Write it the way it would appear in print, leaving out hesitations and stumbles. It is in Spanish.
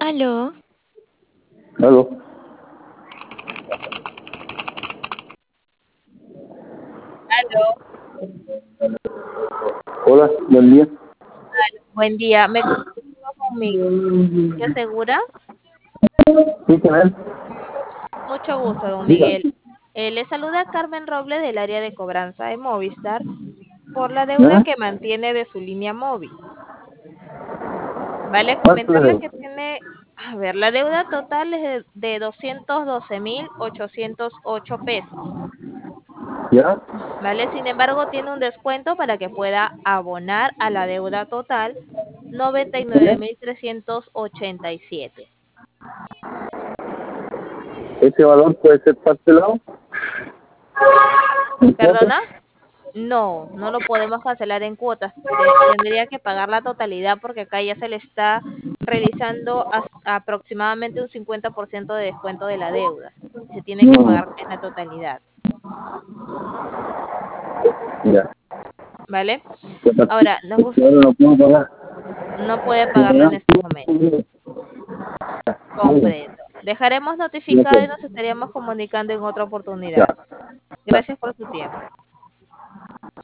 Aló, Aló. Aló, Hola, buen día. buen día. Me comunico con mi segura. Sí, ¿quién es? Mucho gusto, don Diga. Miguel. Le saluda Carmen Robles del área de cobranza de Movistar por la deuda ¿Ah? que mantiene de su línea móvil. Vale, ¿Cuánto le comentarle debo? que tiene, a ver, la deuda total es de 212.808 pesos. ¿Ya? Vale, sin embargo, tiene un descuento para que pueda abonar a la deuda total ¿Sí? 99.387. ¿Ese valor puede ser parcelado? ¿En cuotas? ¿Perdona? No, no lo podemos cancelar en cuotas. Tendría que pagar la totalidad porque acá ya se le está realizando aproximadamente un 50% de descuento de la deuda. Se tiene que No. pagar en la totalidad, Ya. ¿vale? ¿Qué pasa? Ahora, Es que ahora no puedo pagar. no puede Si me pagarlo en dan estos momentos. muy bien. Comprendo. Dejaremos De notificado y acuerdo. nos estaríamos comunicando en otra oportunidad. Ya. Gracias por su tiempo.